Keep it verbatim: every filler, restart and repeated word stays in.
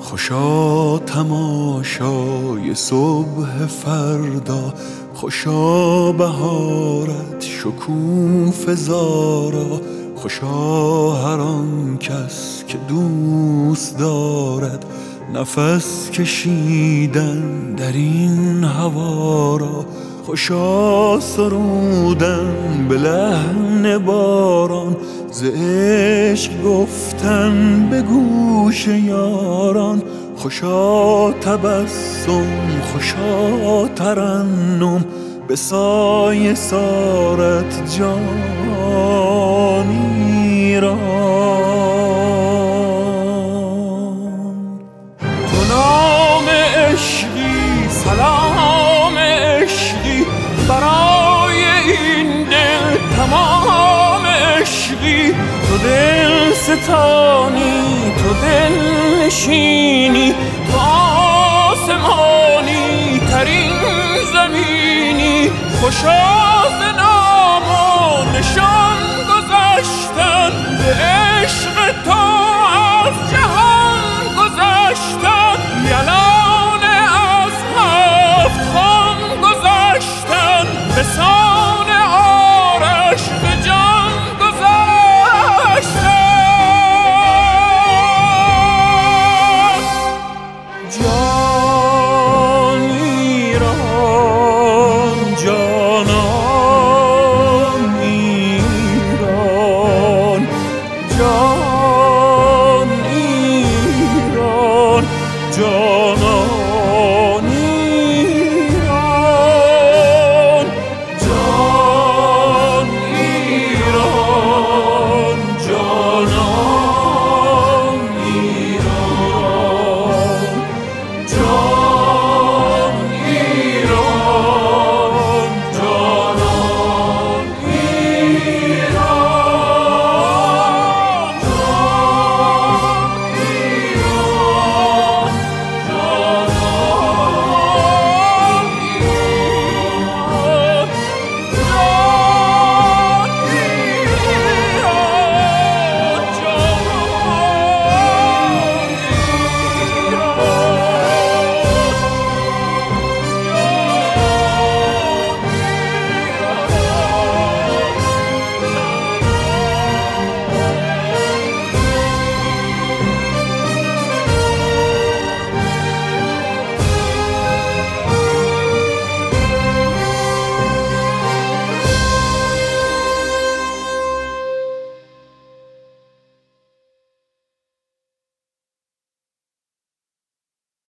خوشا تماشای صبح فردا، خوشا بهارت شکوفه زارا، خوشا هر آن کس که دوست دارد نفس کشیدن در این هوا را، خوشا سرودن به لحن باران، ز عشق گفتن به گوش یاران، خوشا تبسم خوشا ترنم به سایه سارت جانی را. تو نام عشقی سلام عشقی برای این دل تمام عشقی، تو دل ستانی تو دل نشینی، تو آسمانی ترین زمینی، خوشا